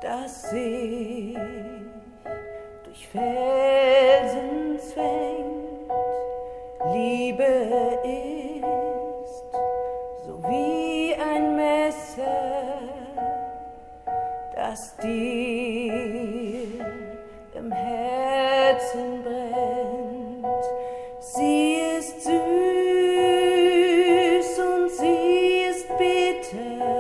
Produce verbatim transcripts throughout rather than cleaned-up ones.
dass sich durch Felsen zwängt. Liebe ist so wie ein Messer, das dir im Herzen brennt. Sie ist süß und sie ist bitter,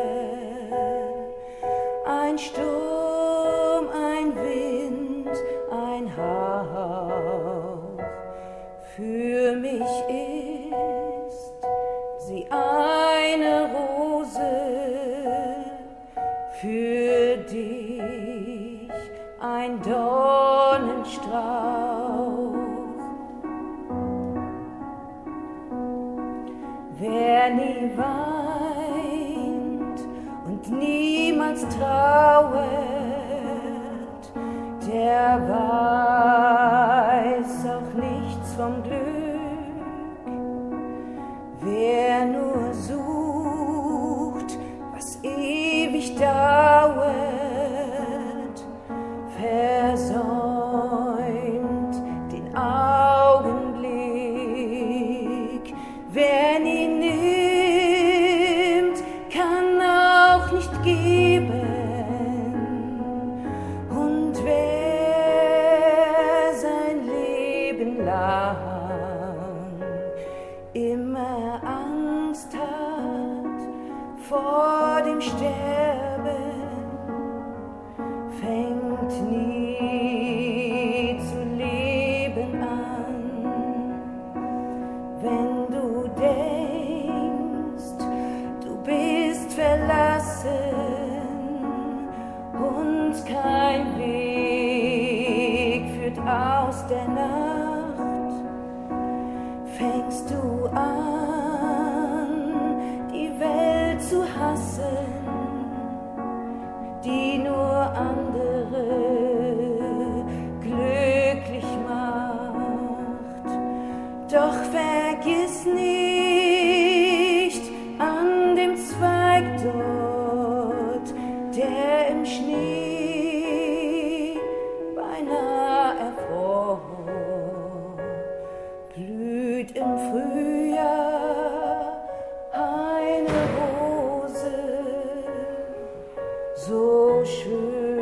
ein Sturm, ein Wind, ein Hauch. Für mich ist sie eine Rose, für dich ein Dornenstrauch. Wer nie weint und niemals trauert, der weiß auch nichts vom Glück. Wer nur sucht, was ewig dauert, versäumt den Augenblick. Wer nie nimmt, kann auch nicht geben. Und wer sein Leben lang immer Angst hat vor dem Sterben, fängt nie zu leben an. Wenn du denkst, du bist verlassen und kein Weg führt aus der Nacht, fängst du an, die Welt zu hassen, die nur andere glücklich macht. Doch vergiss nicht an dem Zweig dort, der im Schnee beinahe erfror, blüht im Frühjahr eine Rose, so schön.